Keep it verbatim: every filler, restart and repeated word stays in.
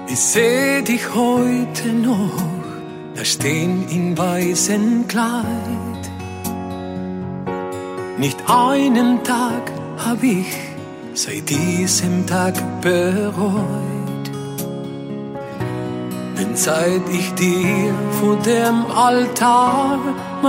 Ich seh dich heute noch, da stehen in weißem Kleid. Nicht einen Tag hab ich seit diesem Tag bereut. Denn seit ich dir vor dem Altar